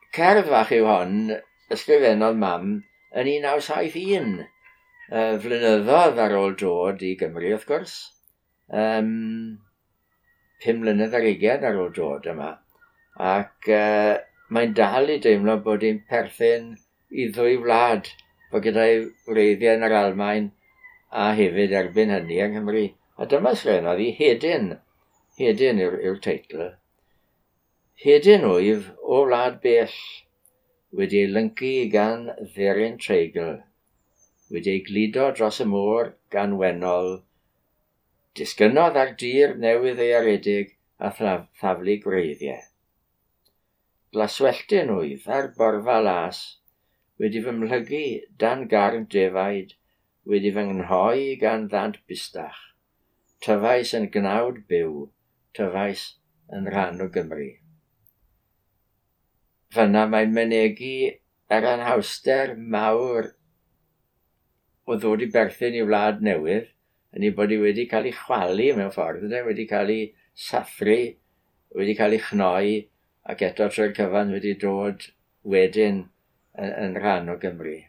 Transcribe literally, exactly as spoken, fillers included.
cerdd fach yw hon, ysgrifennodd mam yn un naw saith un. Uh, flynyddodd ar ôl dod i Gymru, wrth gwrs. Um, pum mlynedd ar ugain ar ôl dod yma. Ac uh, mae'n dal i deimlo bod hi'n perthyn i ddwy wlad, bod gyda'i wreiddiau yn yr Almaen a hefyd erbyn hynny yng Nghymru. A dyma sgrennodd hi Hedyn. Hedyn yw'r yw teitl. Hedyn wyf o wlad bell, wedi ei lyncu gan dderyn treigl, wedi ei gludo dros y môr gan wennol, disgynnodd ar dir newydd ei aredig a thaf thaflu gwreiddiau. Glaswelltyn wyf ar borfa las, wedi fy mhlygu dan garn defaid, wedi fy nghnhoi gan ddant bustach. Tyfais yn gnawd byw, tyfais yn rhan o Gymru. Fyna mae'n mynegu yr anhawster mawr o ddod i berthyn i wlad newydd, yn ei bod hi wedi cael ei chwalu mewn ffordd, ydy? Wedi cael ei sathru, wedi cael ei chnoi, ac eto trwy'r cyfan wedi dod wedyn yn, yn rhan o Gymru.